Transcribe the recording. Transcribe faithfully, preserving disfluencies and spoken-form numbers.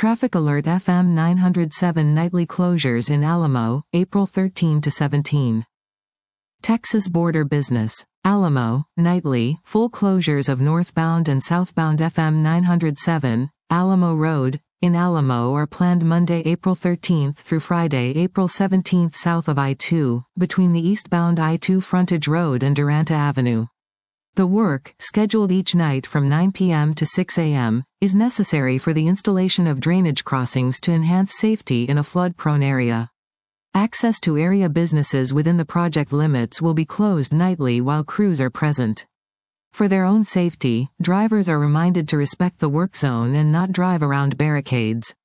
Traffic Alert F M nine oh seven nightly closures in Alamo, April thirteenth to seventeenth. Texas border business. Alamo, nightly, full closures of northbound and southbound F M nine oh seven, Alamo Road, in Alamo are planned Monday, April thirteenth through Friday, April seventeenth south of I two, between the eastbound I two Frontage Road and Duranta Avenue. The work, scheduled each night from nine p m to six a m, is necessary for the installation of drainage crossings to enhance safety in a flood-prone area. Access to area businesses within the project limits will be closed nightly while crews are present. For their own safety, drivers are reminded to respect the work zone and not drive around barricades.